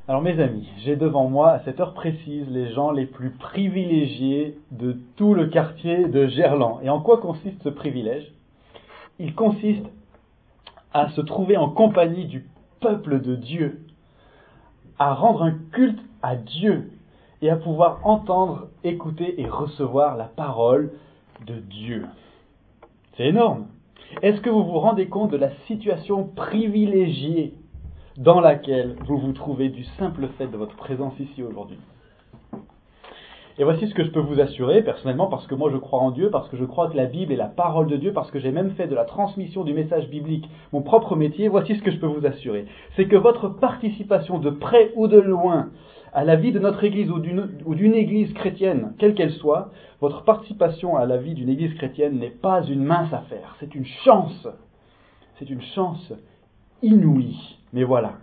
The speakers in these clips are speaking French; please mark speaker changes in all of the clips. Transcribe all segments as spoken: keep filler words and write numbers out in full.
Speaker 1: Alors mes amis, j'ai devant moi à cette heure précise les gens les plus privilégiés de tout le quartier de Gerland. Et en quoi consiste ce privilège ? Il consiste à se trouver en compagnie du peuple de Dieu, à rendre un culte à Dieu et à pouvoir entendre, écouter et recevoir la parole de Dieu. C'est énorme. Est-ce que vous vous rendez compte de la situation privilégiée dans laquelle vous vous trouvez du simple fait de votre présence ici aujourd'hui ? Et voici ce que je peux vous assurer personnellement, parce que moi je crois en Dieu, parce que je crois que la Bible est la parole de Dieu, parce que j'ai même fait de la transmission du message biblique mon propre métier. Voici ce que je peux vous assurer, c'est que votre participation de près ou de loin à la vie de notre Église ou d'une, ou d'une Église chrétienne, quelle qu'elle soit, votre participation à la vie d'une Église chrétienne n'est pas une mince affaire, c'est une chance, c'est une chance inouïe. Mais voilà,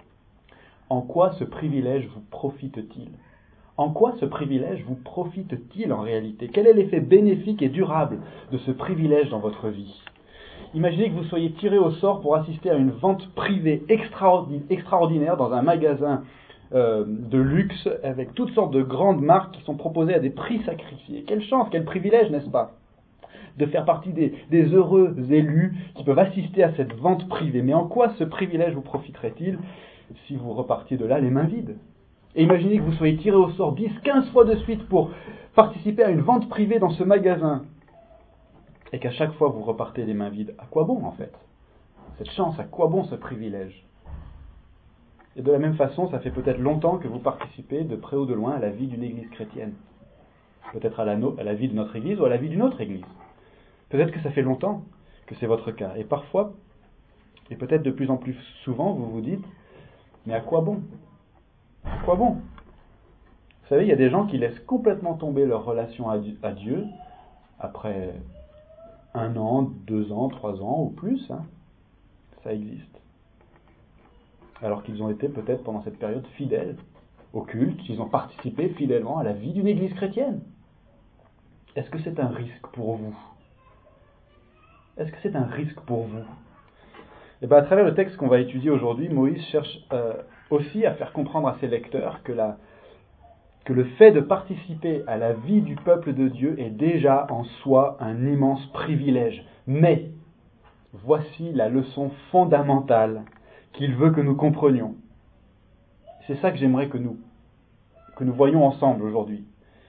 Speaker 1: en quoi ce privilège vous profite-t-il ? En quoi ce privilège vous profite-t-il en réalité ? Quel est l'effet bénéfique et durable de ce privilège dans votre vie ? Imaginez que vous soyez tiré au sort pour assister à une vente privée extraordinaire dans un magasin euh, de luxe avec toutes sortes de grandes marques qui sont proposées à des prix sacrifiés. Quelle chance, quel privilège, n'est-ce pas ? De faire partie des, des heureux élus qui peuvent assister à cette vente privée. Mais en quoi ce privilège vous profiterait-il si vous repartiez de là les mains vides ? Et imaginez que vous soyez tiré au sort dix, quinze fois de suite pour participer à une vente privée dans ce magasin. Et qu'à chaque fois vous repartez les mains vides. À quoi bon en fait ? Cette chance, à quoi bon ce privilège ? Et de la même façon, ça fait peut-être longtemps que vous participez de près ou de loin à la vie d'une église chrétienne. Peut-être à la, no- à la vie de notre église ou à la vie d'une autre église. Peut-être que ça fait longtemps que c'est votre cas. Et parfois, et peut-être de plus en plus souvent, vous vous dites, mais à quoi bon ? À quoi bon ? Vous savez, il y a des gens qui laissent complètement tomber leur relation à Dieu après un an, deux ans, trois ans ou plus. Hein. Ça existe. Alors qu'ils ont été peut-être pendant cette période fidèles au culte, ils ont participé fidèlement à la vie d'une église chrétienne. Est-ce que c'est un risque pour vous ? Est-ce que c'est un risque pour vous ? Et bien, à travers le texte qu'on va étudier aujourd'hui, Moïse cherche euh, aussi à faire comprendre à ses lecteurs que, la, que le fait de participer à la vie du peuple de Dieu est déjà en soi un immense privilège. Mais, voici la leçon fondamentale qu'il veut que nous comprenions. C'est ça que j'aimerais que nous, que nous voyions ensemble aujourd'hui.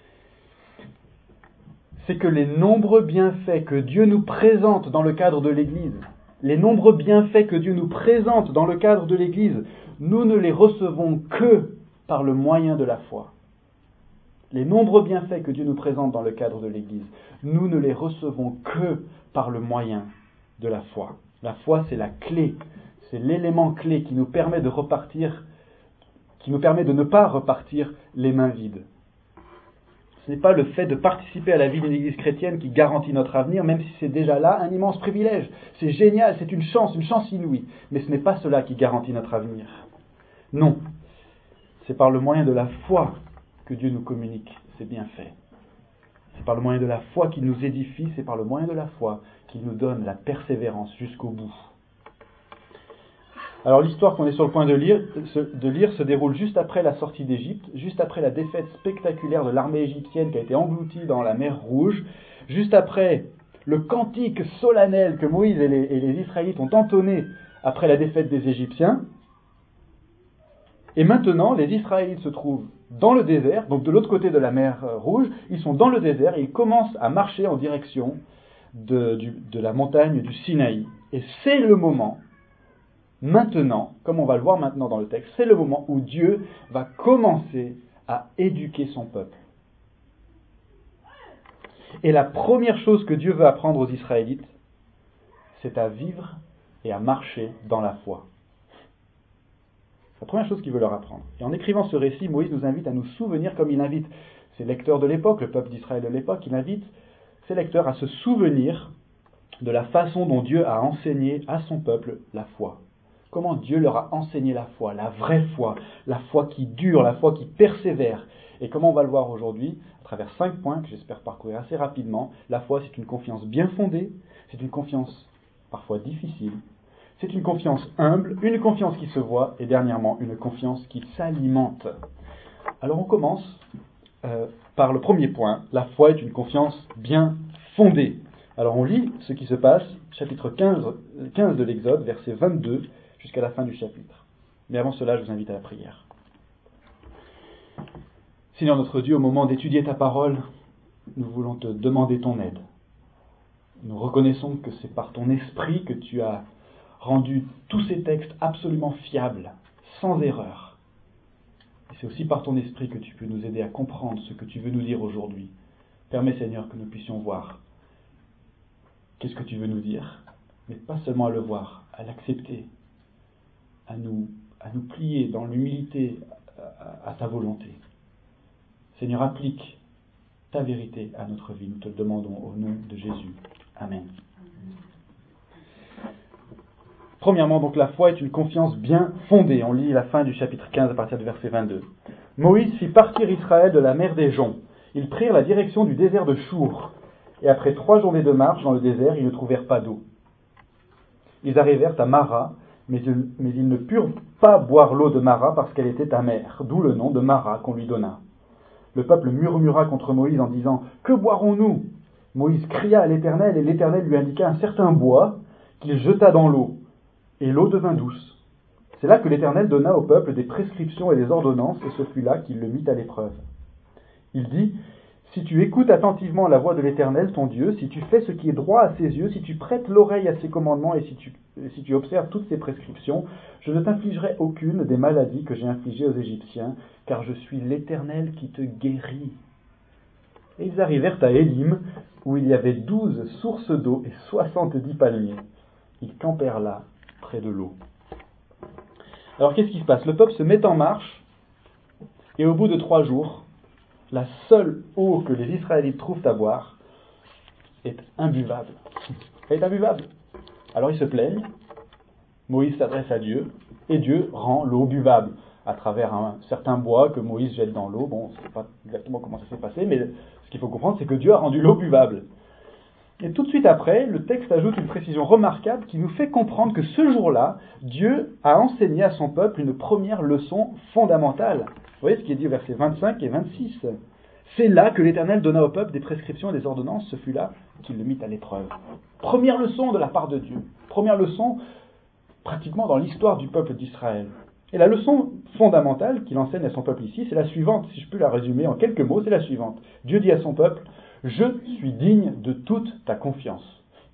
Speaker 1: C'est que les nombreux bienfaits que Dieu nous présente dans le cadre de l'Église, les nombreux bienfaits que Dieu nous présente dans le cadre de l'Église, nous ne les recevons que par le moyen de la foi. Les nombreux bienfaits que Dieu nous présente dans le cadre de l'Église, nous ne les recevons que par le moyen de la foi. La foi, c'est la clé, c'est l'élément clé qui nous permet de repartir, qui nous permet de ne pas repartir les mains vides. Ce n'est pas le fait de participer à la vie d'une église chrétienne qui garantit notre avenir, même si c'est déjà là un immense privilège. C'est génial, c'est une chance, une chance inouïe. Mais ce n'est pas cela qui garantit notre avenir. Non, c'est par le moyen de la foi que Dieu nous communique ses bienfaits. C'est par le moyen de la foi qu'il nous édifie, c'est par le moyen de la foi qu'il nous donne la persévérance jusqu'au bout. Alors l'histoire qu'on est sur le point de lire, de lire se déroule juste après la sortie d'Égypte, juste après la défaite spectaculaire de l'armée égyptienne qui a été engloutie dans la mer Rouge, juste après le cantique solennel que Moïse et les, et les Israélites ont entonné après la défaite des Égyptiens. Et maintenant, les Israélites se trouvent dans le désert, donc de l'autre côté de la mer Rouge, ils sont dans le désert et ils commencent à marcher en direction de, du, de la montagne du Sinaï. Et c'est le moment, maintenant, comme on va le voir maintenant dans le texte, c'est le moment où Dieu va commencer à éduquer son peuple. Et la première chose que Dieu veut apprendre aux Israélites, c'est à vivre et à marcher dans la foi. La première chose qu'il veut leur apprendre. Et en écrivant ce récit, Moïse nous invite à nous souvenir, comme il invite ses lecteurs de l'époque, le peuple d'Israël de l'époque, il invite ses lecteurs à se souvenir de la façon dont Dieu a enseigné à son peuple la foi. Comment Dieu leur a enseigné la foi, la vraie foi, la foi qui dure, la foi qui persévère. Et comment on va le voir aujourd'hui, à travers cinq points que j'espère parcourir assez rapidement. La foi, c'est une confiance bien fondée, c'est une confiance parfois difficile, C'est une confiance humble, une confiance qui se voit, et dernièrement, une confiance qui s'alimente. Alors on commence euh, par le premier point. La foi est une confiance bien fondée. Alors on lit ce qui se passe, chapitre quinze, quinze de l'Exode, verset vingt-deux, jusqu'à la fin du chapitre. Mais avant cela, je vous invite à la prière. Seigneur notre Dieu, au moment d'étudier ta parole, nous voulons te demander ton aide. Nous reconnaissons que c'est par ton esprit que tu as rendu tous ces textes absolument fiables, sans erreur. Et c'est aussi par ton esprit que tu peux nous aider à comprendre ce que tu veux nous dire aujourd'hui. Permets, Seigneur, que nous puissions voir qu'est-ce que tu veux nous dire, mais pas seulement à le voir, à l'accepter, à nous, à nous plier dans l'humilité à, à ta volonté. Seigneur, applique ta vérité à notre vie. Nous te le demandons au nom de Jésus. Amen. Premièrement, donc, la foi est une confiance bien fondée. On lit la fin du chapitre quinze à partir du verset vingt-deux. Moïse fit partir Israël de la mer des Joncs. Ils prirent la direction du désert de Chour. Et après trois journées de marche dans le désert, ils ne trouvèrent pas d'eau. Ils arrivèrent à Mara, mais ils, mais ils ne purent pas boire l'eau de Mara parce qu'elle était amère, d'où le nom de Mara qu'on lui donna. Le peuple murmura contre Moïse en disant « Que boirons-nous » Moïse cria à l'Éternel, et l'Éternel lui indiqua un certain bois qu'il jeta dans l'eau, et l'eau devint douce. C'est là que l'Éternel donna au peuple des prescriptions et des ordonnances, et ce fut là qu'il le mit à l'épreuve. Il dit « Si tu écoutes attentivement la voix de l'Éternel, ton Dieu, si tu fais ce qui est droit à ses yeux, si tu prêtes l'oreille à ses commandements et si tu, si tu observes toutes ses prescriptions, je ne t'infligerai aucune des maladies que j'ai infligées aux Égyptiens, car je suis l'Éternel qui te guérit. » Et ils arrivèrent à Élim, où il y avait douze sources d'eau et soixante-dix palmiers. Ils campèrent là, près de l'eau. Alors qu'est-ce qui se passe ? Le peuple se met en marche, et au bout de trois jours, la seule eau que les Israélites trouvent à boire est imbuvable. Elle est imbuvable. Alors ils se plaignent, Moïse s'adresse à Dieu, et Dieu rend l'eau buvable à travers un certain bois que Moïse jette dans l'eau. Bon, je ne sais pas exactement comment ça s'est passé, mais ce qu'il faut comprendre, c'est que Dieu a rendu l'eau buvable. Et tout de suite après, le texte ajoute une précision remarquable qui nous fait comprendre que ce jour-là, Dieu a enseigné à son peuple une première leçon fondamentale. Vous voyez ce qui est dit au verset vingt-cinq et vingt-six. C'est là que l'Éternel donna au peuple des prescriptions et des ordonnances, ce fut là qu'il le mit à l'épreuve. Première leçon de la part de Dieu. Première leçon pratiquement dans l'histoire du peuple d'Israël. Et la leçon fondamentale qu'il enseigne à son peuple ici, c'est la suivante, si je peux la résumer en quelques mots, c'est la suivante. Dieu dit à son peuple, « Je suis digne de toute ta confiance. »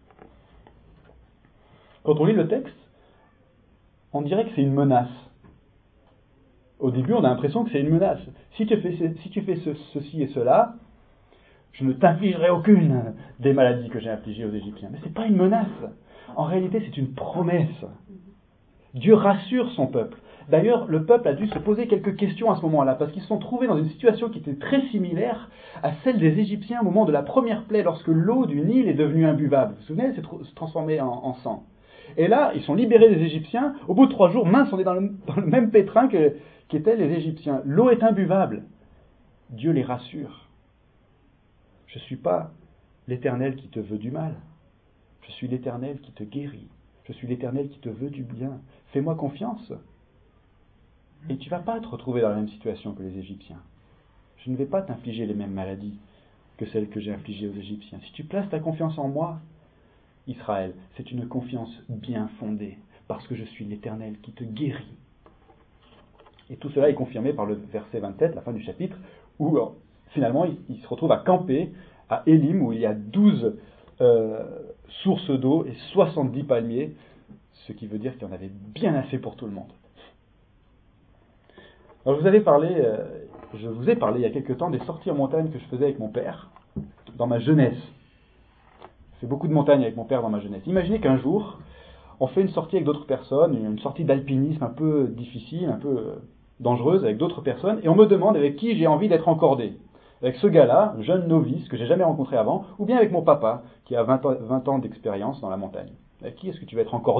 Speaker 1: Quand on lit le texte, on dirait que c'est une menace. Au début, on a l'impression que c'est une menace. Si tu fais, si tu fais ce, ceci et cela, je ne t'infligerai aucune des maladies que j'ai infligées aux Égyptiens. Mais ce n'est pas une menace. En réalité, c'est une promesse. Dieu rassure son peuple. D'ailleurs, le peuple a dû se poser quelques questions à ce moment-là, parce qu'ils se sont trouvés dans une situation qui était très similaire à celle des Égyptiens au moment de la première plaie, lorsque l'eau du Nil est devenue imbuvable. Vous vous souvenez, elle s'est tr- transformée en, en sang. Et là, ils sont libérés des Égyptiens. Au bout de trois jours, mince, on est dans le, dans le même pétrin que, qu'étaient les Égyptiens. L'eau est imbuvable. Dieu les rassure. Je ne suis pas l'Éternel qui te veut du mal. Je suis l'Éternel qui te guérit. Je suis l'Éternel qui te veut du bien. Fais-moi confiance. Et tu ne vas pas te retrouver dans la même situation que les Égyptiens. Je ne vais pas t'infliger les mêmes maladies que celles que j'ai infligées aux Égyptiens. Si tu places ta confiance en moi, Israël, c'est une confiance bien fondée, parce que je suis l'Éternel qui te guérit. Et tout cela est confirmé par le verset vingt-sept, la fin du chapitre, où finalement il, il se retrouve à camper à Élim, où il y a douze euh, sources d'eau et soixante-dix palmiers, ce qui veut dire qu'il y en avait bien assez pour tout le monde. Alors je vous avais parlé, euh, je vous ai parlé il y a quelque temps des sorties en montagne que je faisais avec mon père dans ma jeunesse. J'ai fait beaucoup de montagnes avec mon père dans ma jeunesse. Imaginez qu'un jour, on fait une sortie avec d'autres personnes, une sortie d'alpinisme un peu difficile, un peu dangereuse avec d'autres personnes, et on me demande avec qui j'ai envie d'être encordé. Avec ce gars-là, jeune novice que j'ai jamais rencontré avant, ou bien avec mon papa qui a vingt ans, vingt ans d'expérience dans la montagne. Avec qui est-ce que tu vas être encordé ?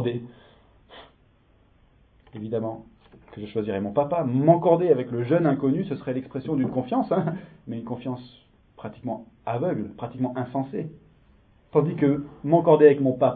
Speaker 1: Évidemment que je choisirais mon papa. M'encorder avec le jeune inconnu, ce serait l'expression d'une confiance, hein, mais une confiance pratiquement aveugle, pratiquement insensée. Tandis que m'encorder avec mon papa,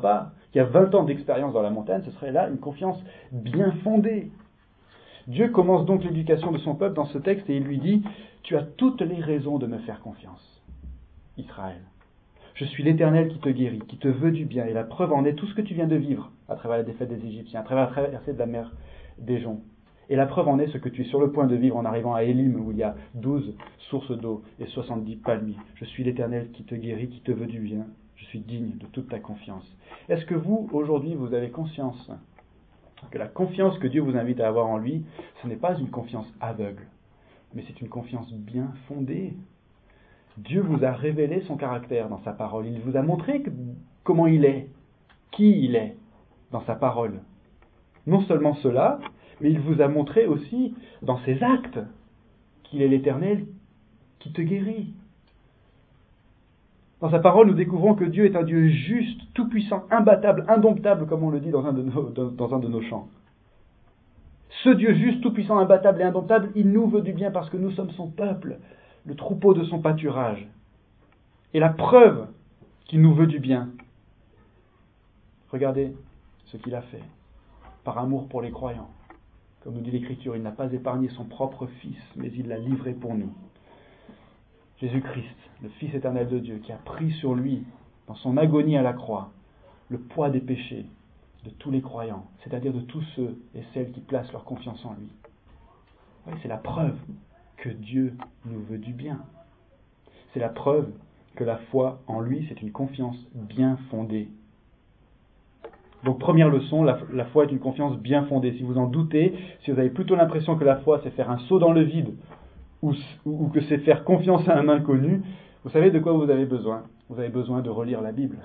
Speaker 1: qui a vingt ans d'expérience dans la montagne, ce serait là une confiance bien fondée. Dieu commence donc l'éducation de son peuple dans ce texte et il lui dit « Tu as toutes les raisons de me faire confiance, Israël. Je suis l'Éternel qui te guérit, qui te veut du bien. Et la preuve en est tout ce que tu viens de vivre à travers la défaite des Égyptiens, à travers la traversée de la mer des Joncs. Et la preuve en est ce que tu es sur le point de vivre en arrivant à Élim, où il y a douze sources d'eau et soixante-dix palmiers. Je suis l'Éternel qui te guérit, qui te veut du bien. Je suis digne de toute ta confiance. » Est-ce que vous, aujourd'hui, vous avez conscience que la confiance que Dieu vous invite à avoir en lui, ce n'est pas une confiance aveugle, mais c'est une confiance bien fondée? Dieu vous a révélé son caractère dans sa parole. Il vous a montré que, comment il est, qui il est dans sa parole. Non seulement cela, mais il vous a montré aussi dans ses actes qu'il est l'Éternel qui te guérit. Dans sa parole, nous découvrons que Dieu est un Dieu juste, tout-puissant, imbattable, indomptable, comme on le dit dans un de nos, dans un de nos chants. Ce Dieu juste, tout-puissant, imbattable et indomptable, il nous veut du bien parce que nous sommes son peuple, le troupeau de son pâturage. Et la preuve qu'il nous veut du bien, regardez ce qu'il a fait, par amour pour les croyants. Comme nous dit l'Écriture, il n'a pas épargné son propre Fils, mais il l'a livré pour nous. Jésus-Christ, le Fils éternel de Dieu, qui a pris sur lui, dans son agonie à la croix, le poids des péchés de tous les croyants, c'est-à-dire de tous ceux et celles qui placent leur confiance en lui. Oui, c'est la preuve que Dieu nous veut du bien. C'est la preuve que la foi en lui, c'est une confiance bien fondée. Donc première leçon, la, la foi est une confiance bien fondée. Si vous en doutez, si vous avez plutôt l'impression que la foi c'est faire un saut dans le vide, ou, ou que c'est faire confiance à un inconnu, vous savez de quoi vous avez besoin? Vous avez besoin de relire la Bible.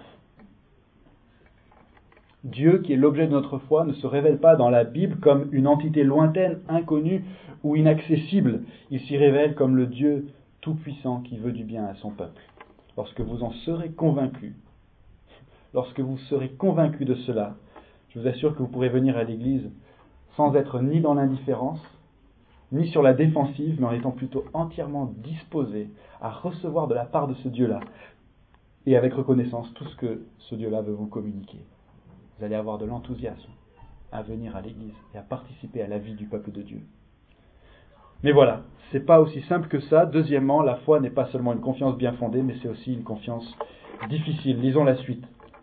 Speaker 1: Dieu, qui est l'objet de notre foi, ne se révèle pas dans la Bible comme une entité lointaine, inconnue ou inaccessible. Il s'y révèle comme le Dieu tout-puissant qui veut du bien à son peuple. Lorsque vous en serez convaincus, lorsque vous serez convaincus de cela, je vous assure que vous pourrez venir à l'Église sans être ni dans l'indifférence, ni sur la défensive, mais en étant plutôt entièrement disposé à recevoir de la part de ce Dieu-là, et avec reconnaissance tout ce que ce Dieu-là veut vous communiquer. Vous allez avoir de l'enthousiasme à venir à l'Église et à participer à la vie du peuple de Dieu. Mais voilà, c'est pas aussi simple que ça. Deuxièmement, la foi n'est pas seulement une confiance bien fondée, mais c'est aussi une confiance difficile. Lisons la suite.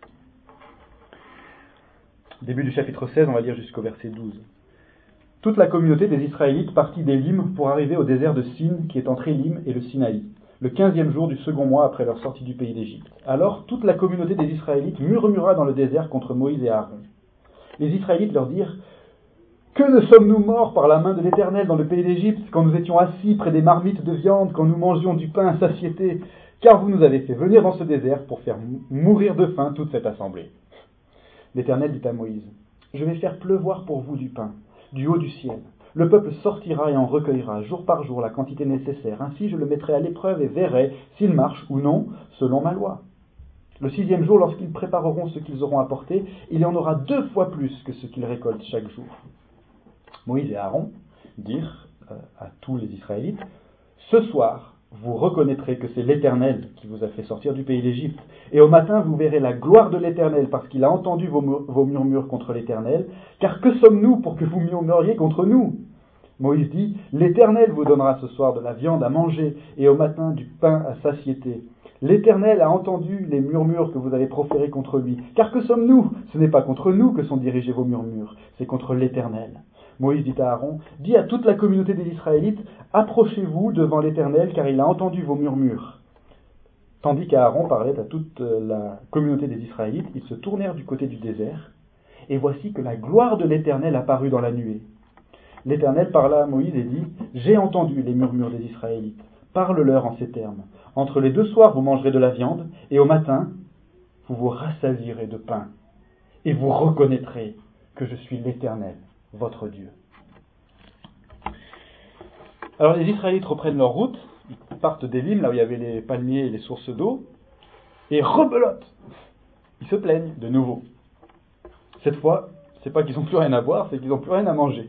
Speaker 1: Début du chapitre seize, on va lire jusqu'au verset douze. Toute la communauté des Israélites partit d'Élim pour arriver au désert de Sin, qui est entre Élim et le Sinaï, le quinzième jour du second mois après leur sortie du pays d'Égypte. Alors toute la communauté des Israélites murmura dans le désert contre Moïse et Aaron. Les Israélites leur dirent « Que ne sommes-nous morts par la main de l'Éternel dans le pays d'Égypte, quand nous étions assis près des marmites de viande, quand nous mangions du pain à satiété, car vous nous avez fait venir dans ce désert pour faire mourir de faim toute cette assemblée. » L'Éternel dit à Moïse « Je vais faire pleuvoir pour vous du pain, du haut du ciel. Le peuple sortira et en recueillera jour par jour la quantité nécessaire. Ainsi je le mettrai à l'épreuve et verrai s'il marche ou non selon ma loi. Le sixième jour, lorsqu'ils prépareront ce qu'ils auront apporté, il y en aura deux fois plus que ce qu'ils récoltent chaque jour. » Moïse et Aaron dirent euh, à tous les Israélites « Ce soir, vous reconnaîtrez que c'est l'Éternel qui vous a fait sortir du pays d'Égypte. Et au matin, vous verrez la gloire de l'Éternel, parce qu'il a entendu vos, mur- vos murmures contre l'Éternel. Car que sommes-nous pour que vous murmuriez contre nous » Moïse dit « L'Éternel vous donnera ce soir de la viande à manger, et au matin du pain à satiété. L'Éternel a entendu les murmures que vous avez proférés contre lui. Car que sommes-nous? Ce n'est pas contre nous que sont dirigés vos murmures, c'est contre l'Éternel. » Moïse dit à Aaron, « Dis à toute la communauté des Israélites, approchez-vous devant l'Éternel, car il a entendu vos murmures. » Tandis qu'Aaron parlait à toute la communauté des Israélites, ils se tournèrent du côté du désert, et voici que la gloire de l'Éternel apparut dans la nuée. L'Éternel parla à Moïse et dit, « J'ai entendu les murmures des Israélites. Parle-leur en ces termes. Entre les deux soirs, vous mangerez de la viande, et au matin, vous vous rassasierez de pain, et vous reconnaîtrez que je suis l'Éternel, votre Dieu. » Alors les Israélites reprennent leur route, ils partent d'Élim, là où il y avait les palmiers et les sources d'eau, et rebelote. Ils se plaignent de nouveau. Cette fois, c'est pas qu'ils n'ont plus rien à boire, c'est qu'ils n'ont plus rien à manger.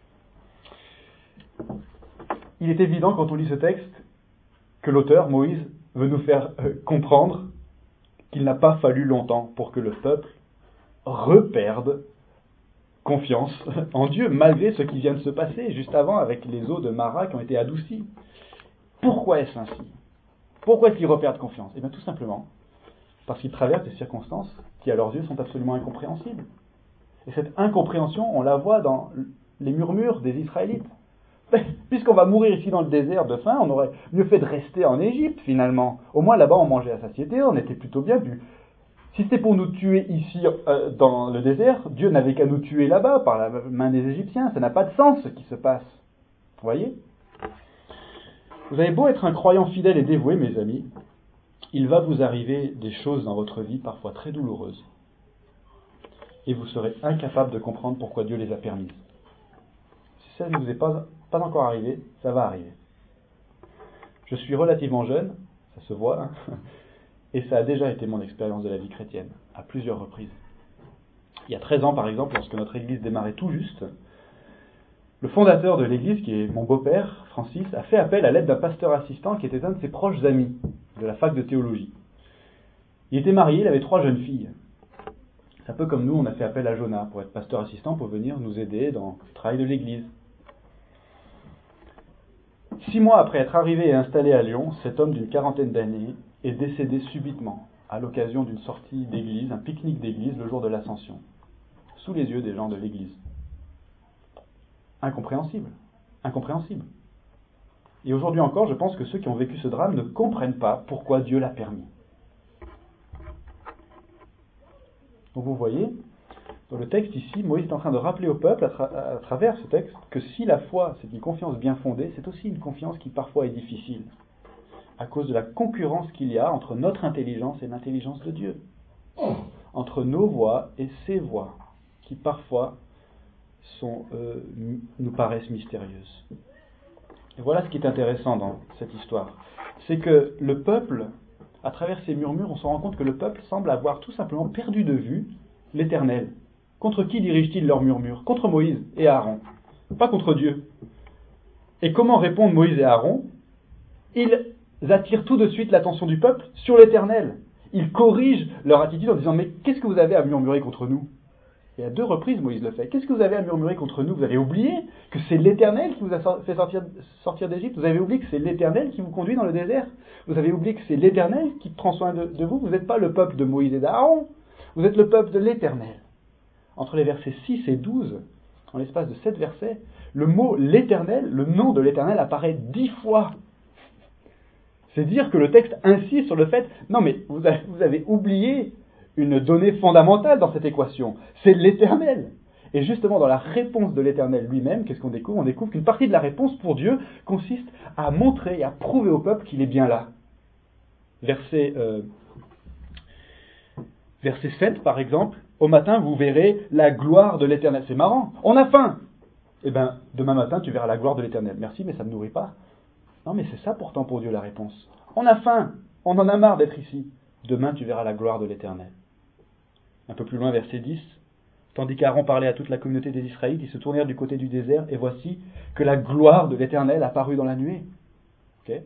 Speaker 1: Il est évident quand on lit ce texte que l'auteur, Moïse, veut nous faire euh, comprendre qu'il n'a pas fallu longtemps pour que le peuple reperdent confiance en Dieu, malgré ce qui vient de se passer juste avant avec les eaux de Mara qui ont été adoucies. Pourquoi est-ce ainsi ? Pourquoi est-ce qu'ils reperdent confiance ? Eh bien tout simplement parce qu'ils traversent des circonstances qui à leurs yeux sont absolument incompréhensibles. Et cette incompréhension, on la voit dans les murmures des Israélites. Puisqu'on va mourir ici dans le désert de faim, on aurait mieux fait de rester en Égypte finalement. Au moins là-bas on mangeait à satiété, on était plutôt bien vus. Si c'était pour nous tuer ici euh, dans le désert, Dieu n'avait qu'à nous tuer là-bas par la main des Égyptiens. Ça n'a pas de sens ce qui se passe. Vous voyez ? Vous avez beau être un croyant fidèle et dévoué, mes amis, il va vous arriver des choses dans votre vie parfois très douloureuses. Et vous serez incapable de comprendre pourquoi Dieu les a permises. Si ça ne vous est pas, pas encore arrivé, ça va arriver. Je suis relativement jeune, ça se voit, hein, et ça a déjà été mon expérience de la vie chrétienne, à plusieurs reprises. Il y a treize ans, par exemple, lorsque notre église démarrait tout juste, le fondateur de l'église, qui est mon beau-père, Francis, a fait appel à l'aide d'un pasteur assistant qui était un de ses proches amis de la fac de théologie. Il était marié, il avait trois jeunes filles. C'est un peu comme nous, on a fait appel à Jonah pour être pasteur assistant, pour venir nous aider dans le travail de l'église. Six mois après être arrivé et installé à Lyon, cet homme d'une quarantaine d'années est décédé subitement à l'occasion d'une sortie d'église, un pique-nique d'église le jour de l'Ascension, sous les yeux des gens de l'église. Incompréhensible, incompréhensible. Et aujourd'hui encore, je pense que ceux qui ont vécu ce drame ne comprennent pas pourquoi Dieu l'a permis. Donc vous voyez, dans le texte ici, Moïse est en train de rappeler au peuple, à, tra- à travers ce texte, que si la foi, c'est une confiance bien fondée, c'est aussi une confiance qui parfois est difficile, à cause de la concurrence qu'il y a entre notre intelligence et l'intelligence de Dieu, entre nos voies et ses voies, qui parfois sont, euh, nous paraissent mystérieuses. Et voilà ce qui est intéressant dans cette histoire, c'est que le peuple, à travers ces murmures, on se rend compte que le peuple semble avoir tout simplement perdu de vue l'Éternel. Contre qui dirigent-ils leurs murmures ? Contre Moïse et Aaron, pas contre Dieu. Et comment répondent Moïse et Aaron ? Ils attirent tout de suite l'attention du peuple sur l'Éternel. Ils corrigent leur attitude en disant « Mais qu'est-ce que vous avez à murmurer contre nous ?» Et à deux reprises, Moïse le fait. « Qu'est-ce que vous avez à murmurer contre nous ? Vous avez oublié que c'est l'Éternel qui vous a fait sortir, sortir d'Égypte. Vous avez oublié que c'est l'Éternel qui vous conduit dans le désert. Vous avez oublié que c'est l'Éternel qui prend soin de, de vous. Vous n'êtes pas le peuple de Moïse et d'Aaron. Vous êtes le peuple de l'Éternel. » Entre les versets six et douze, en l'espace de sept versets, le mot « l'Éternel », le nom de l'Éternel apparaît dix fois. C'est dire que le texte insiste sur le fait « Non mais vous avez, vous avez oublié une donnée fondamentale dans cette équation. C'est l'Éternel. » Et justement, dans la réponse de l'Éternel lui-même, qu'est-ce qu'on découvre ? On découvre qu'une partie de la réponse pour Dieu consiste à montrer et à prouver au peuple qu'il est bien là. Verset, euh, verset sept, par exemple. « Au matin, vous verrez la gloire de l'Éternel. » C'est marrant. On a faim. Eh bien, demain matin, tu verras la gloire de l'Éternel. Merci, mais ça ne nourrit pas. Non, mais c'est ça pourtant pour Dieu la réponse. On a faim. On en a marre d'être ici. Demain, tu verras la gloire de l'Éternel. Un peu plus loin, verset dix. Tandis qu'Aaron parlait à toute la communauté des Israélites, ils se tournèrent du côté du désert, et voici que la gloire de l'Éternel apparut dans la nuée. Okay.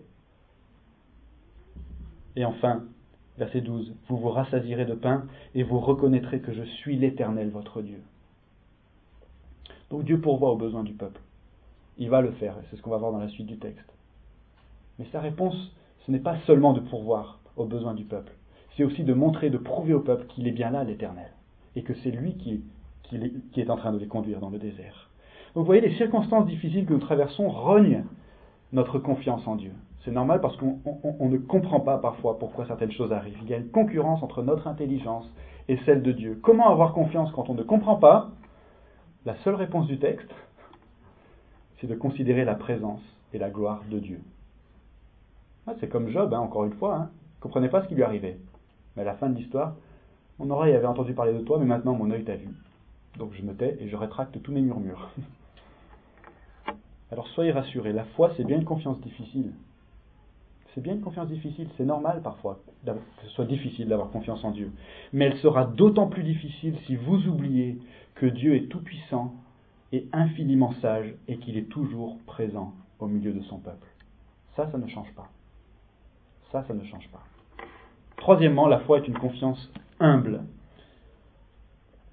Speaker 1: Et enfin, verset douze. Vous vous rassasierez de pain, et vous reconnaîtrez que je suis l'Éternel, votre Dieu. Donc Dieu pourvoit aux besoins du peuple. Il va le faire, et c'est ce qu'on va voir dans la suite du texte. Mais sa réponse, ce n'est pas seulement de pourvoir aux besoins du peuple. C'est aussi de montrer, de prouver au peuple qu'il est bien là, l'Éternel. Et que c'est lui qui, qui, qui est en train de les conduire dans le désert. Donc vous voyez, les circonstances difficiles que nous traversons rognent notre confiance en Dieu. C'est normal parce qu'on on, on ne comprend pas parfois pourquoi certaines choses arrivent. Il y a une concurrence entre notre intelligence et celle de Dieu. Comment avoir confiance quand on ne comprend pas ? La seule réponse du texte, c'est de considérer la présence et la gloire de Dieu. Ah, c'est comme Job, hein, encore une fois. Hein. Il ne comprenait pas ce qui lui arrivait. Mais à la fin de l'histoire, mon oreille avait entendu parler de toi, mais maintenant mon œil t'a vu. Donc je me tais et je rétracte tous mes murmures. Alors soyez rassurés, la foi c'est bien une confiance difficile. C'est bien une confiance difficile, c'est normal parfois que ce soit difficile d'avoir confiance en Dieu. Mais elle sera d'autant plus difficile si vous oubliez que Dieu est tout-puissant et infiniment sage et qu'il est toujours présent au milieu de son peuple. Ça, ça ne change pas. Ça, ça ne change pas. Troisièmement, la foi est une confiance humble.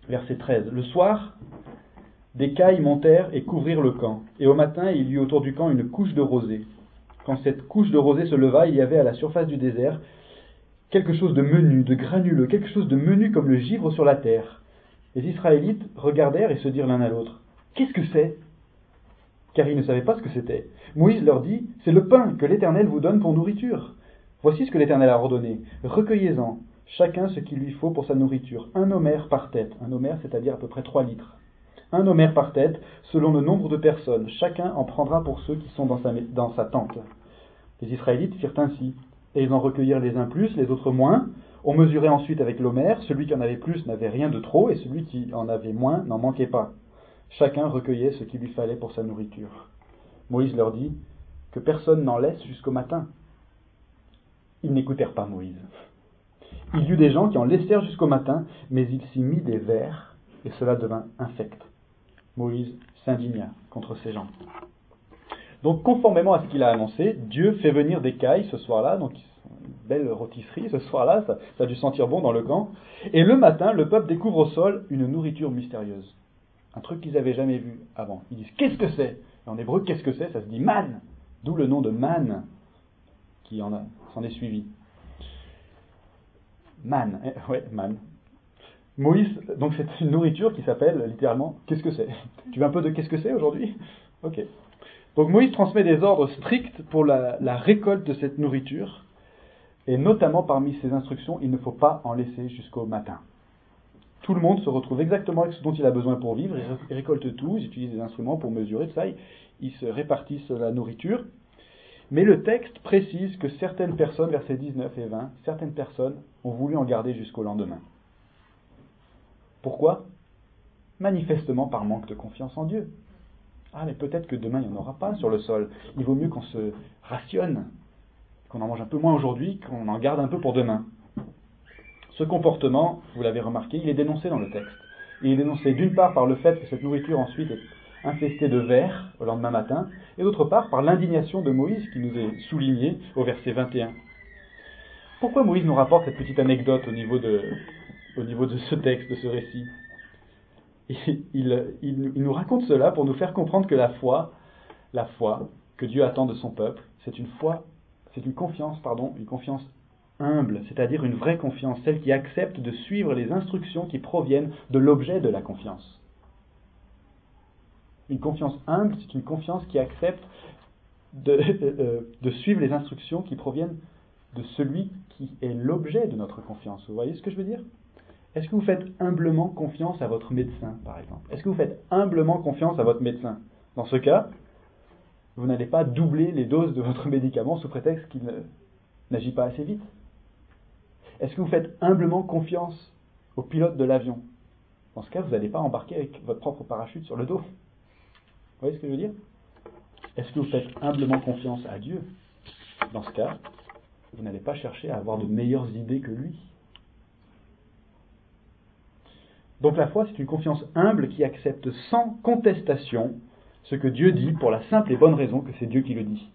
Speaker 1: Verset treize. Le soir, des cailles montèrent et couvrirent le camp. Et au matin, il y eut autour du camp une couche de rosée. Quand cette couche de rosée se leva, il y avait à la surface du désert quelque chose de menu, de granuleux, quelque chose de menu comme le givre sur la terre. Les Israélites regardèrent et se dirent l'un à l'autre, « Qu'est-ce que c'est ?» Car ils ne savaient pas ce que c'était. Moïse leur dit, « C'est le pain que l'Éternel vous donne pour nourriture. Voici ce que l'Éternel a ordonné. Recueillez-en, chacun ce qu'il lui faut pour sa nourriture. Un homère par tête. » Un homère, c'est-à-dire à peu près trois litres. Un homère par tête, selon le nombre de personnes. Chacun en prendra pour ceux qui sont dans sa, dans sa tente. Les Israélites firent ainsi. Et ils en recueillirent les uns plus, les autres moins. On mesurait ensuite avec l'homère. Celui qui en avait plus n'avait rien de trop, et celui qui en avait moins n'en manquait pas. Chacun recueillait ce qu'il lui fallait pour sa nourriture. Moïse leur dit que personne n'en laisse jusqu'au matin. Ils n'écoutèrent pas Moïse. Il y eut des gens qui en laissèrent jusqu'au matin, mais il s'y mit des vers, et cela devint infect. Moïse s'indigna contre ces gens. Donc, conformément à ce qu'il a annoncé, Dieu fait venir des cailles ce soir-là, donc une belle rôtisserie ce soir-là, ça, ça a dû sentir bon dans le camp. Et le matin, le peuple découvre au sol une nourriture mystérieuse. Un truc qu'ils n'avaient jamais vu avant. Ils disent, qu'est-ce que c'est ? Et en hébreu, qu'est-ce que c'est ? Ça se dit man, d'où le nom de man qui en a, s'en est suivi. Man, eh, ouais, man. Moïse, donc c'est une nourriture qui s'appelle littéralement « Qu'est-ce que c'est ?» Tu veux un peu de « Qu'est-ce que c'est » aujourd'hui ? Ok. Donc Moïse transmet des ordres stricts pour la, la récolte de cette nourriture, et notamment parmi ses instructions, il ne faut pas en laisser jusqu'au matin. Tout le monde se retrouve exactement avec ce dont il a besoin pour vivre, ils récoltent tout, ils utilisent des instruments pour mesurer tout ça, ils se répartissent la nourriture. Mais le texte précise que certaines personnes, versets dix-neuf et vingt, certaines personnes ont voulu en garder jusqu'au lendemain. Pourquoi ? Manifestement par manque de confiance en Dieu. Ah, mais peut-être que demain, il n'y en aura pas sur le sol. Il vaut mieux qu'on se rationne, qu'on en mange un peu moins aujourd'hui, qu'on en garde un peu pour demain. Ce comportement, vous l'avez remarqué, il est dénoncé dans le texte. Il est dénoncé d'une part par le fait que cette nourriture ensuite est infestée de vers au lendemain matin, et d'autre part par l'indignation de Moïse qui nous est soulignée au verset vingt et un. Pourquoi Moïse nous rapporte cette petite anecdote au niveau de, au niveau de ce texte, de ce récit ? Il, il, il, il nous raconte cela pour nous faire comprendre que la foi, la foi que Dieu attend de son peuple, c'est une foi, c'est une confiance, pardon, une confiance humble, c'est-à-dire une vraie confiance, celle qui accepte de suivre les instructions qui proviennent de l'objet de la confiance. Une confiance humble, c'est une confiance qui accepte de, euh, de suivre les instructions qui proviennent de celui qui est l'objet de notre confiance. Vous voyez ce que je veux dire ? Est-ce que vous faites humblement confiance à votre médecin, par exemple ? Est-ce que vous faites humblement confiance à votre médecin ? Dans ce cas, vous n'allez pas doubler les doses de votre médicament sous prétexte qu'il ne, n'agit pas assez vite. Est-ce que vous faites humblement confiance au pilote de l'avion ? Dans ce cas, vous n'allez pas embarquer avec votre propre parachute sur le dos. Vous voyez ce que je veux dire ? Est-ce que vous faites humblement confiance à Dieu ? Dans ce cas, vous n'allez pas chercher à avoir de meilleures idées que lui. Donc la foi, c'est une confiance humble qui accepte sans contestation ce que Dieu dit pour la simple et bonne raison que c'est Dieu qui le dit.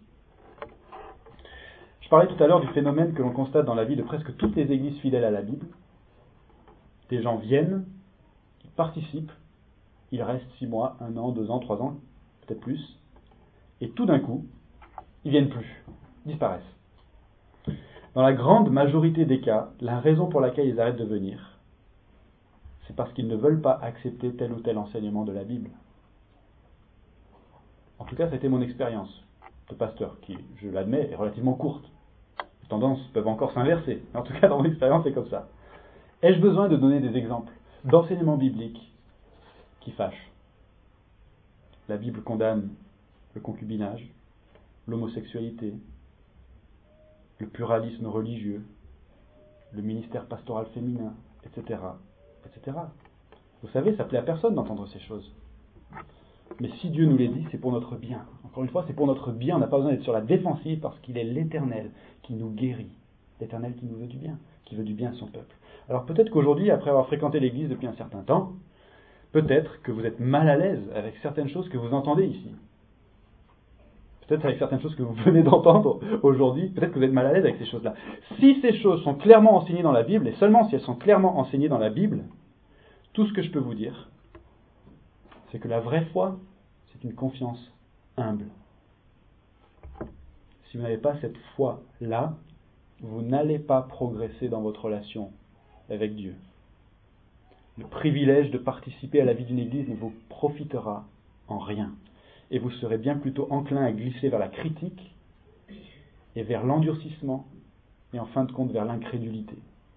Speaker 1: Je parlais tout à l'heure du phénomène que l'on constate dans la vie de presque toutes les églises fidèles à la Bible. Des gens viennent, ils participent, ils restent six mois, un an, deux ans, trois ans, peut-être plus, et tout d'un coup, ils viennent plus, disparaissent. Dans la grande majorité des cas, la raison pour laquelle ils arrêtent de venir, c'est parce qu'ils ne veulent pas accepter tel ou tel enseignement de la Bible. En tout cas, ça a été mon expérience de pasteur, qui, je l'admets, est relativement courte. Les tendances peuvent encore s'inverser. En tout cas, dans mon expérience, c'est comme ça. Ai-je besoin de donner des exemples d'enseignements bibliques qui fâchent ? La Bible condamne le concubinage, l'homosexualité, le pluralisme religieux, le ministère pastoral féminin, et cetera, et cetera. Vous savez, ça plaît à personne d'entendre ces choses. Mais si Dieu nous les dit, c'est pour notre bien. Encore une fois, c'est pour notre bien. On n'a pas besoin d'être sur la défensive parce qu'il est l'Éternel qui nous guérit. L'Éternel qui nous veut du bien, qui veut du bien à son peuple. Alors peut-être qu'aujourd'hui, après avoir fréquenté l'Église depuis un certain temps, peut-être que vous êtes mal à l'aise avec certaines choses que vous entendez ici. Peut-être avec certaines choses que vous venez d'entendre aujourd'hui, peut-être que vous êtes mal à l'aise avec ces choses-là. Si ces choses sont clairement enseignées dans la Bible, et seulement si elles sont clairement enseignées dans la Bible, Tout ce que je peux vous dire, c'est que la vraie foi, c'est une confiance humble. Si vous n'avez pas cette foi-là, vous n'allez pas progresser dans votre relation avec Dieu. Le privilège de participer à la vie d'une église ne vous profitera en rien. Et vous serez bien plutôt enclin à glisser vers la critique et vers l'endurcissement et en fin de compte vers l'incrédulité.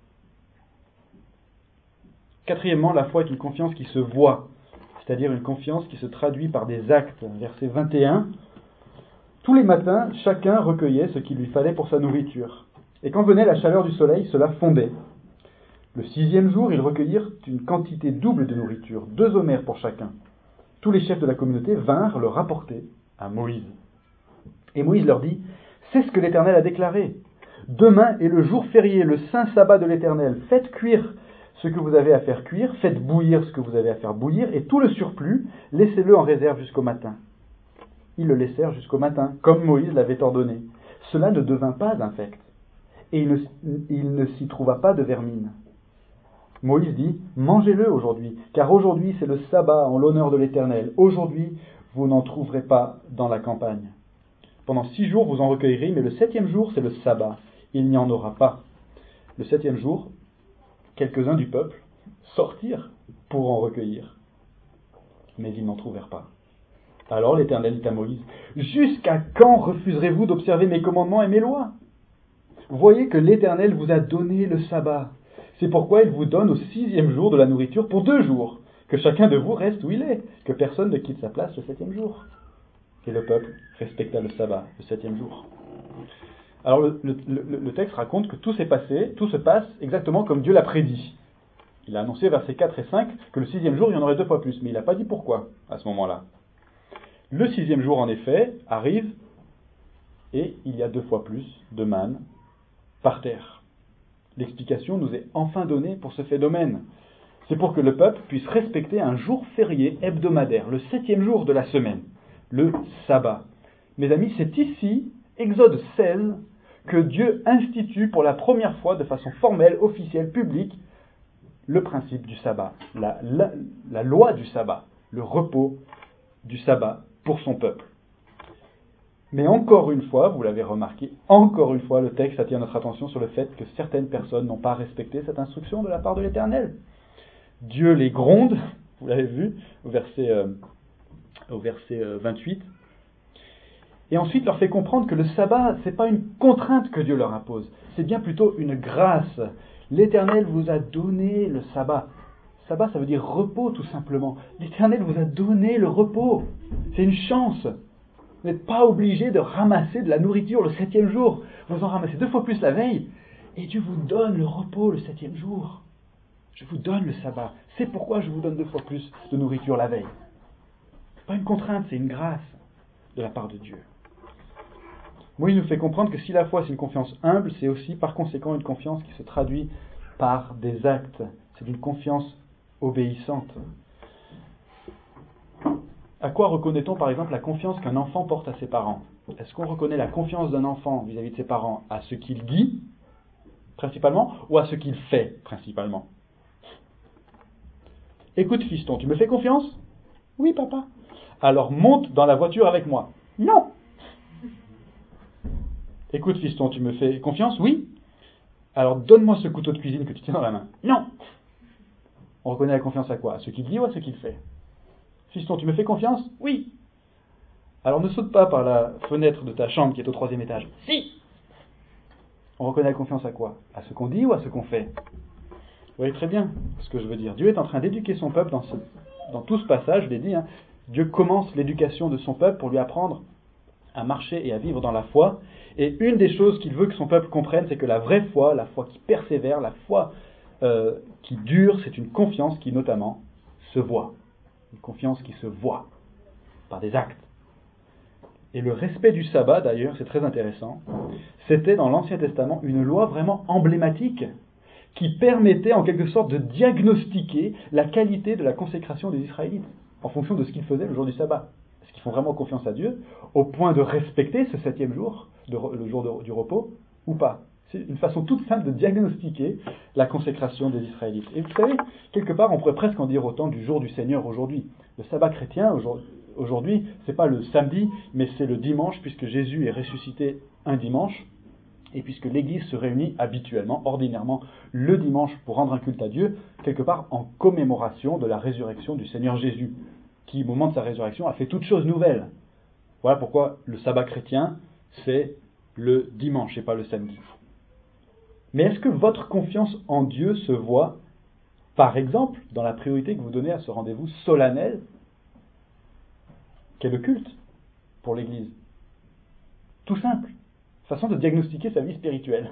Speaker 1: Quatrièmement, la foi est une confiance qui se voit, c'est-à-dire une confiance qui se traduit par des actes. Verset vingt et un. Tous les matins, chacun recueillait ce qu'il lui fallait pour sa nourriture. Et quand venait la chaleur du soleil, cela fondait. Le sixième jour, ils recueillirent une quantité double de nourriture, deux homères pour chacun. Tous les chefs de la communauté vinrent le rapporter à Moïse. Et Moïse leur dit, « C'est ce que l'Éternel a déclaré. Demain est le jour férié, le saint sabbat de l'Éternel. Faites cuire ce que vous avez à faire cuire, faites bouillir ce que vous avez à faire bouillir, et tout le surplus, laissez-le en réserve jusqu'au matin. » Ils le laissèrent jusqu'au matin, comme Moïse l'avait ordonné. Cela ne devint pas infect, et il ne, il ne s'y trouva pas de vermine. Moïse dit, « Mangez-le aujourd'hui, car aujourd'hui c'est le sabbat en l'honneur de l'Éternel. Aujourd'hui, vous n'en trouverez pas dans la campagne. Pendant six jours, vous en recueillerez, mais le septième jour, c'est le sabbat. Il n'y en aura pas. » Le septième jour, quelques-uns du peuple sortirent pour en recueillir, mais ils n'en trouvèrent pas. Alors l'Éternel dit à Moïse, « Jusqu'à quand refuserez-vous d'observer mes commandements et mes lois ? Voyez que l'Éternel vous a donné le sabbat. C'est pourquoi il vous donne au sixième jour de la nourriture pour deux jours, que chacun de vous reste où il est, que personne ne quitte sa place le septième jour. » Et le peuple respecta le sabbat, le septième jour. Alors le, le, le, le texte raconte que tout s'est passé, tout se passe exactement comme Dieu l'a prédit. Il a annoncé versets quatre et cinq que le sixième jour il y en aurait deux fois plus, mais il n'a pas dit pourquoi à ce moment-là. Le sixième jour en effet arrive et il y a deux fois plus de manne par terre. L'explication nous est enfin donnée pour ce phénomène. C'est pour que le peuple puisse respecter un jour férié hebdomadaire, le septième jour de la semaine, le sabbat. Mes amis, c'est ici, Exode seize, que Dieu institue pour la première fois de façon formelle, officielle, publique, le principe du sabbat, la, la, la loi du sabbat, le repos du sabbat pour son peuple. Mais encore une fois, vous l'avez remarqué, encore une fois, le texte attire notre attention sur le fait que certaines personnes n'ont pas respecté cette instruction de la part de l'Éternel. Dieu les gronde, vous l'avez vu, au verset, euh, au verset euh, vingt-huit, et ensuite leur fait comprendre que le sabbat, ce n'est pas une contrainte que Dieu leur impose, c'est bien plutôt une grâce. L'Éternel vous a donné le sabbat. Sabbat, ça veut dire repos, tout simplement. L'Éternel vous a donné le repos. C'est une chance. Vous n'êtes pas obligé de ramasser de la nourriture le septième jour. Vous en ramassez deux fois plus la veille, et Dieu vous donne le repos le septième jour. Je vous donne le sabbat. C'est pourquoi je vous donne deux fois plus de nourriture la veille. Ce n'est pas une contrainte, c'est une grâce de la part de Dieu. Moïse nous fait comprendre que si la foi c'est une confiance humble, c'est aussi par conséquent une confiance qui se traduit par des actes. C'est une confiance obéissante. À quoi reconnaît-on par exemple la confiance qu'un enfant porte à ses parents ? Est-ce qu'on reconnaît la confiance d'un enfant vis-à-vis de ses parents à ce qu'il dit, principalement, ou à ce qu'il fait, principalement ? Écoute fiston, tu me fais confiance ? Oui papa. Alors monte dans la voiture avec moi. Non. Écoute fiston, tu me fais confiance ? Oui. Alors donne-moi ce couteau de cuisine que tu tiens dans la main. Non. On reconnaît la confiance à quoi ? À ce qu'il dit ou à ce qu'il fait ? Fiston, tu me fais confiance ? Oui. Alors ne saute pas par la fenêtre de ta chambre qui est au troisième étage. Si. On reconnaît la confiance à quoi ? À ce qu'on dit ou à ce qu'on fait ? Vous voyez très bien ce que je veux dire. Dieu est en train d'éduquer son peuple dans, ce, dans tout ce passage, je l'ai dit. Hein. Dieu commence l'éducation de son peuple pour lui apprendre à marcher et à vivre dans la foi. Et une des choses qu'il veut que son peuple comprenne, c'est que la vraie foi, la foi qui persévère, la foi euh, qui dure, c'est une confiance qui notamment se voit. Une confiance qui se voit par des actes. Et le respect du sabbat, d'ailleurs, c'est très intéressant, c'était dans l'Ancien Testament une loi vraiment emblématique qui permettait en quelque sorte de diagnostiquer la qualité de la consécration des Israélites en fonction de ce qu'ils faisaient le jour du sabbat. Est-ce qu'ils font vraiment confiance à Dieu au point de respecter ce septième jour, de, le jour de, du repos, ou pas ? C'est une façon toute simple de diagnostiquer la consécration des Israélites. Et vous savez, quelque part, on pourrait presque en dire autant du jour du Seigneur aujourd'hui. Le sabbat chrétien, aujourd'hui, ce n'est pas le samedi, mais c'est le dimanche, puisque Jésus est ressuscité un dimanche, et puisque l'Église se réunit habituellement, ordinairement, le dimanche pour rendre un culte à Dieu, quelque part en commémoration de la résurrection du Seigneur Jésus, qui, au moment de sa résurrection, a fait toutes choses nouvelles. Voilà pourquoi le sabbat chrétien, c'est le dimanche et pas le samedi. Mais est-ce que votre confiance en Dieu se voit, par exemple, dans la priorité que vous donnez à ce rendez-vous solennel, qu'est le culte pour l'Église? Tout simple. Façon de diagnostiquer sa vie spirituelle.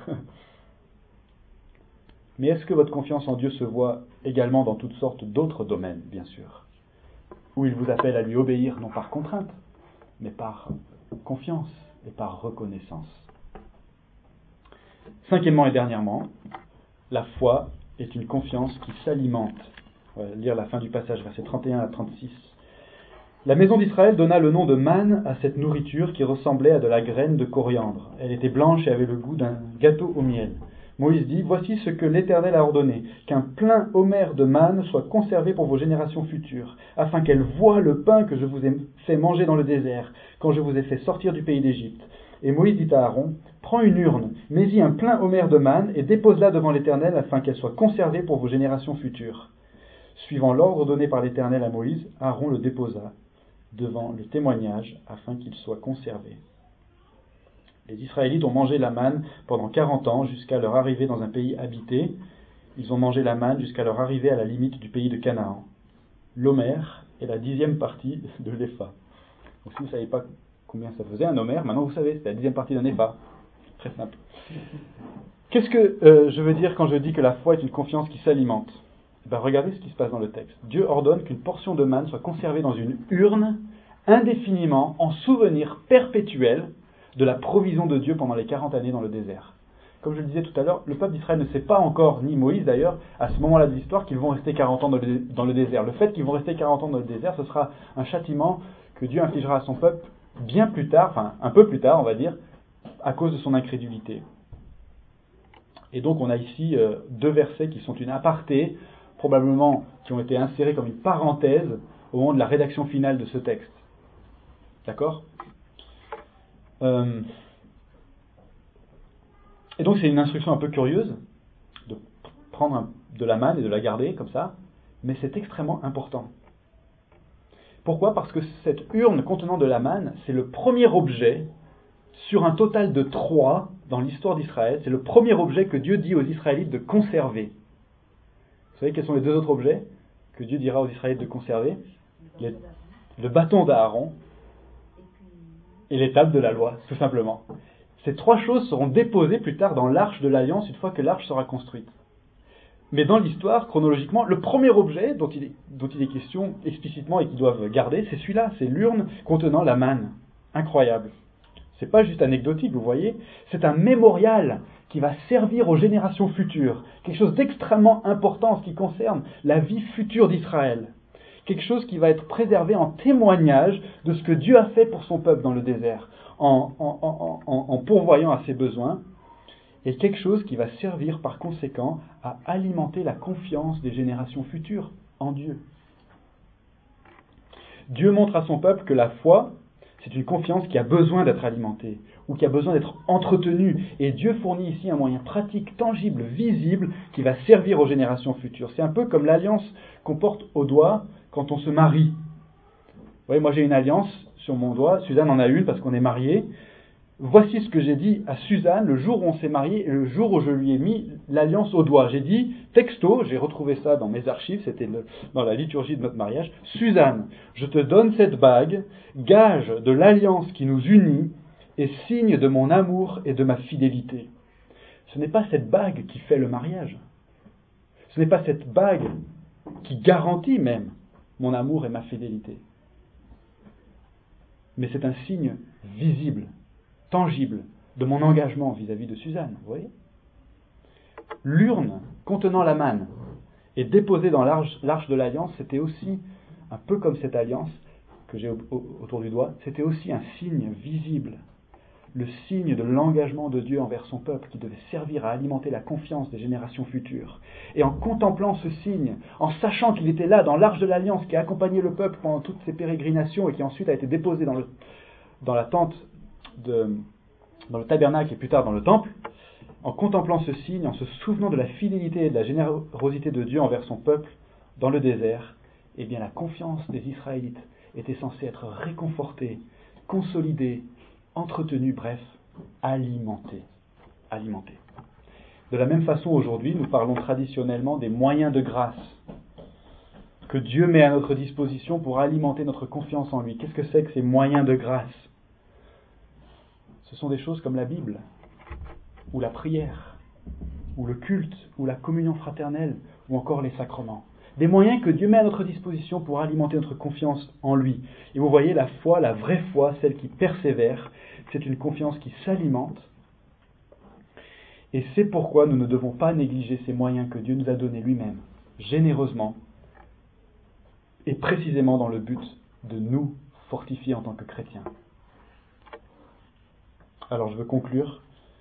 Speaker 1: Mais est-ce que votre confiance en Dieu se voit également dans toutes sortes d'autres domaines, bien sûr, où il vous appelle à lui obéir, non par contrainte, mais par confiance et par reconnaissance. Cinquièmement et dernièrement, la foi est une confiance qui s'alimente. On va lire la fin du passage, versets trente et un à trente-six. La maison d'Israël donna le nom de manne à cette nourriture qui ressemblait à de la graine de coriandre. Elle était blanche et avait le goût d'un gâteau au miel. Moïse dit, « Voici ce que l'Éternel a ordonné, qu'un plein homère de manne soit conservé pour vos générations futures, afin qu'elles voient le pain que je vous ai fait manger dans le désert, quand je vous ai fait sortir du pays d'Égypte. » Et Moïse dit à Aaron, « Prends une urne, mets-y un plein homère de manne, et dépose-la devant l'Éternel, afin qu'elle soit conservée pour vos générations futures. » Suivant l'ordre donné par l'Éternel à Moïse, Aaron le déposa devant le témoignage, afin qu'il soit conservé. Les Israélites ont mangé la manne pendant quarante ans, jusqu'à leur arrivée dans un pays habité. Ils ont mangé la manne jusqu'à leur arrivée à la limite du pays de Canaan. L'homère est la dixième partie de l'épha. Donc si vous ne savez pas combien ça faisait un homère, maintenant vous savez, c'est la dixième partie d'un épha. Très simple. Qu'est-ce que euh, je veux dire quand je dis que la foi est une confiance qui s'alimente? Ben, regardez ce qui se passe dans le texte. Dieu ordonne qu'une portion de manne soit conservée dans une urne indéfiniment, en souvenir perpétuel de la provision de Dieu pendant les quarante années dans le désert. Comme je le disais tout à l'heure, le peuple d'Israël ne sait pas encore, ni Moïse d'ailleurs, à ce moment-là de l'histoire, qu'ils vont rester quarante ans dans le, dans le désert. Le fait qu'ils vont rester quarante ans dans le désert, ce sera un châtiment que Dieu infligera à son peuple bien plus tard, enfin un peu plus tard, on va dire, à cause de son incrédulité. Et donc on a ici euh, deux versets qui sont une aparté, probablement qui ont été insérés comme une parenthèse au moment de la rédaction finale de ce texte. D'accord ? euh, Et donc c'est une instruction un peu curieuse de prendre un, de la manne et de la garder comme ça, mais c'est extrêmement important. Pourquoi ? Parce que cette urne contenant de la manne, c'est le premier objet sur un total de trois dans l'histoire d'Israël. C'est le premier objet que Dieu dit aux Israélites de conserver. Vous savez quels sont les deux autres objets que Dieu dira aux Israélites de conserver ? Les, le bâton d'Aaron et les tables de la loi, tout simplement. Ces trois choses seront déposées plus tard dans l'arche de l'Alliance une fois que l'arche sera construite. Mais dans l'histoire, chronologiquement, le premier objet dont il est, dont il est question explicitement et qu'ils doivent garder, c'est celui-là, c'est l'urne contenant la manne. Incroyable. C'est pas juste anecdotique, vous voyez, c'est un mémorial qui va servir aux générations futures. Quelque chose d'extrêmement important en ce qui concerne la vie future d'Israël. Quelque chose qui va être préservé en témoignage de ce que Dieu a fait pour son peuple dans le désert, en, en, en, en, en pourvoyant à ses besoins, et quelque chose qui va servir par conséquent à alimenter la confiance des générations futures en Dieu. Dieu montre à son peuple que la foi, c'est une confiance qui a besoin d'être alimentée, ou qui a besoin d'être entretenue, et Dieu fournit ici un moyen pratique, tangible, visible, qui va servir aux générations futures. C'est un peu comme l'alliance qu'on porte au doigt quand on se marie. Vous voyez, moi j'ai une alliance sur mon doigt, Suzanne en a une parce qu'on est mariés. Voici ce que j'ai dit à Suzanne le jour où on s'est mariés et le jour où je lui ai mis l'alliance au doigt. J'ai dit, texto, j'ai retrouvé ça dans mes archives, c'était le, dans la liturgie de notre mariage. Suzanne, je te donne cette bague, gage de l'alliance qui nous unit et signe de mon amour et de ma fidélité. Ce n'est pas cette bague qui fait le mariage. Ce n'est pas cette bague qui garantit même mon amour et ma fidélité. Mais c'est un signe visible, tangible, de mon engagement vis-à-vis de Suzanne, vous voyez ? L'urne contenant la manne et déposée dans l'arche, l'arche de l'alliance, c'était aussi, un peu comme cette alliance que j'ai au, au, autour du doigt, c'était aussi un signe visible le signe de l'engagement de Dieu envers son peuple qui devait servir à alimenter la confiance des générations futures. Et en contemplant ce signe, en sachant qu'il était là dans l'arche de l'Alliance qui a accompagné le peuple pendant toutes ses pérégrinations et qui ensuite a été déposé dans, le, dans la tente, de, dans le tabernacle et plus tard dans le temple, en contemplant ce signe, en se souvenant de la fidélité et de la générosité de Dieu envers son peuple dans le désert, eh bien la confiance des Israélites était censée être réconfortée, consolidée, entretenue, bref, alimentée. alimentée. De la même façon, aujourd'hui, nous parlons traditionnellement des moyens de grâce que Dieu met à notre disposition pour alimenter notre confiance en lui. Qu'est-ce que c'est que ces moyens de grâce ? Ce sont des choses comme la Bible, ou la prière, ou le culte, ou la communion fraternelle, ou encore les sacrements. Des moyens que Dieu met à notre disposition pour alimenter notre confiance en lui. Et vous voyez, la foi, la vraie foi, celle qui persévère, c'est une confiance qui s'alimente. Et c'est pourquoi nous ne devons pas négliger ces moyens que Dieu nous a donnés lui-même, généreusement, et précisément dans le but de nous fortifier en tant que chrétiens. Alors je veux conclure.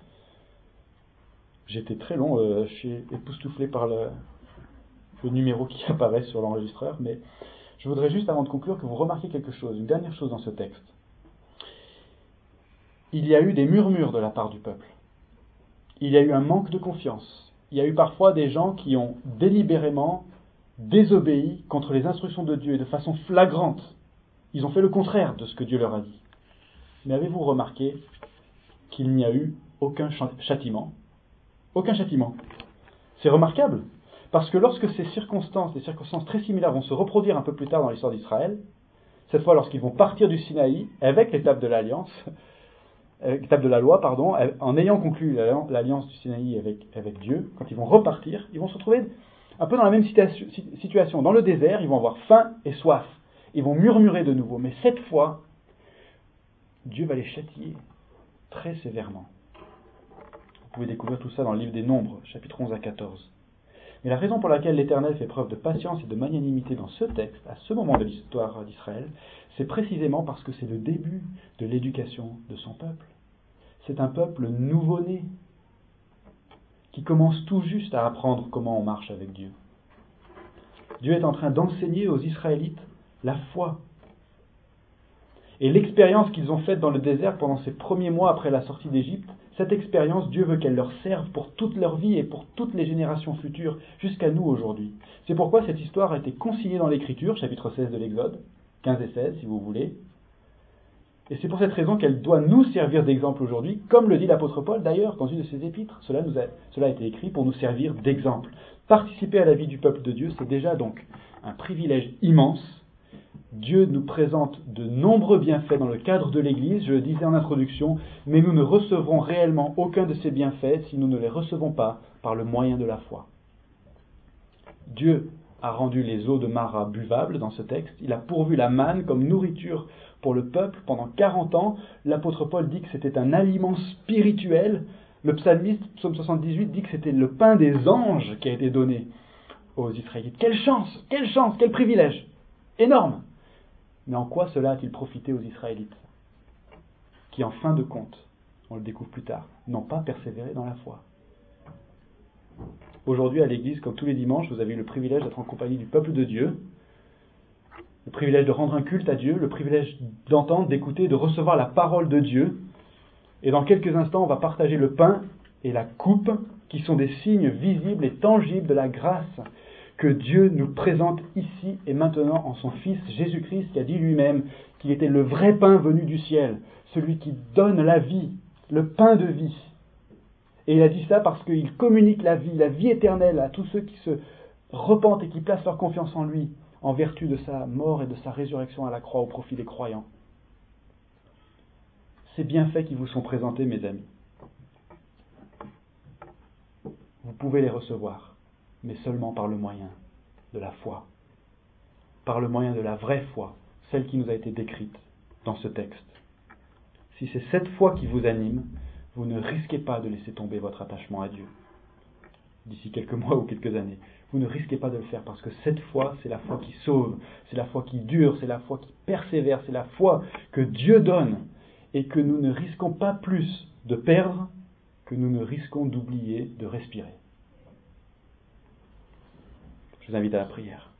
Speaker 1: J'étais très long, euh, je suis époustouflé par le... le numéro qui apparaît sur l'enregistreur, mais je voudrais juste, avant de conclure, que vous remarquiez quelque chose, une dernière chose dans ce texte. Il y a eu des murmures de la part du peuple. Il y a eu un manque de confiance. Il y a eu parfois des gens qui ont délibérément désobéi contre les instructions de Dieu et de façon flagrante. Ils ont fait le contraire de ce que Dieu leur a dit. Mais avez-vous remarqué qu'il n'y a eu aucun châtiment ? Aucun châtiment. C'est remarquable. Parce que lorsque ces circonstances, des circonstances très similaires vont se reproduire un peu plus tard dans l'histoire d'Israël, cette fois lorsqu'ils vont partir du Sinaï avec l'étape de l'alliance, l'étape de la loi, pardon, en ayant conclu l'alliance du Sinaï avec, avec Dieu, quand ils vont repartir, ils vont se retrouver un peu dans la même situation. Dans le désert, ils vont avoir faim et soif. Ils vont murmurer de nouveau. Mais cette fois, Dieu va les châtier très sévèrement. Vous pouvez découvrir tout ça dans le livre des Nombres, chapitres onze à quatorze. Mais la raison pour laquelle l'Éternel fait preuve de patience et de magnanimité dans ce texte, à ce moment de l'histoire d'Israël, c'est précisément parce que c'est le début de l'éducation de son peuple. C'est un peuple nouveau-né, qui commence tout juste à apprendre comment on marche avec Dieu. Dieu est en train d'enseigner aux Israélites la foi. Et l'expérience qu'ils ont faite dans le désert pendant ces premiers mois après la sortie d'Égypte, cette expérience, Dieu veut qu'elle leur serve pour toute leur vie et pour toutes les générations futures, jusqu'à nous aujourd'hui. C'est pourquoi cette histoire a été consignée dans l'Écriture, chapitre seize de l'Exode, quinze et seize si vous voulez. Et c'est pour cette raison qu'elle doit nous servir d'exemple aujourd'hui, comme le dit l'apôtre Paul d'ailleurs dans une de ses épîtres. Cela, nous a, cela a été écrit pour nous servir d'exemple. Participer à la vie du peuple de Dieu, c'est déjà donc un privilège immense. Dieu nous présente de nombreux bienfaits dans le cadre de l'Église, je le disais en introduction, mais nous ne recevrons réellement aucun de ces bienfaits si nous ne les recevons pas par le moyen de la foi. Dieu a rendu les eaux de Mara buvables dans ce texte, il a pourvu la manne comme nourriture pour le peuple pendant quarante ans. L'apôtre Paul dit que c'était un aliment spirituel. Le psalmiste, psaume soixante-dix-huit, dit que c'était le pain des anges qui a été donné aux Israélites. Quelle chance, quelle chance, quel privilège énorme! Mais en quoi cela a-t-il profité aux Israélites, qui en fin de compte, on le découvre plus tard, n'ont pas persévéré dans la foi? Aujourd'hui à l'église, comme tous les dimanches, vous avez eu le privilège d'être en compagnie du peuple de Dieu, le privilège de rendre un culte à Dieu, le privilège d'entendre, d'écouter, de recevoir la parole de Dieu. Et dans quelques instants, on va partager le pain et la coupe, qui sont des signes visibles et tangibles de la grâce que Dieu nous présente ici et maintenant en son Fils Jésus-Christ, qui a dit lui-même qu'il était le vrai pain venu du ciel, celui qui donne la vie, le pain de vie. Et il a dit ça parce qu'il communique la vie, la vie éternelle à tous ceux qui se repentent et qui placent leur confiance en lui, en vertu de sa mort et de sa résurrection à la croix au profit des croyants. Ces bienfaits qui vous sont présentés, mes amis, vous pouvez les recevoir, mais seulement par le moyen de la foi, par le moyen de la vraie foi, celle qui nous a été décrite dans ce texte. Si c'est cette foi qui vous anime, vous ne risquez pas de laisser tomber votre attachement à Dieu d'ici quelques mois ou quelques années. Vous ne risquez pas de le faire parce que cette foi, c'est la foi qui sauve, c'est la foi qui dure, c'est la foi qui persévère, c'est la foi que Dieu donne et que nous ne risquons pas plus de perdre que nous ne risquons d'oublier de respirer. Je vous invite à la prière.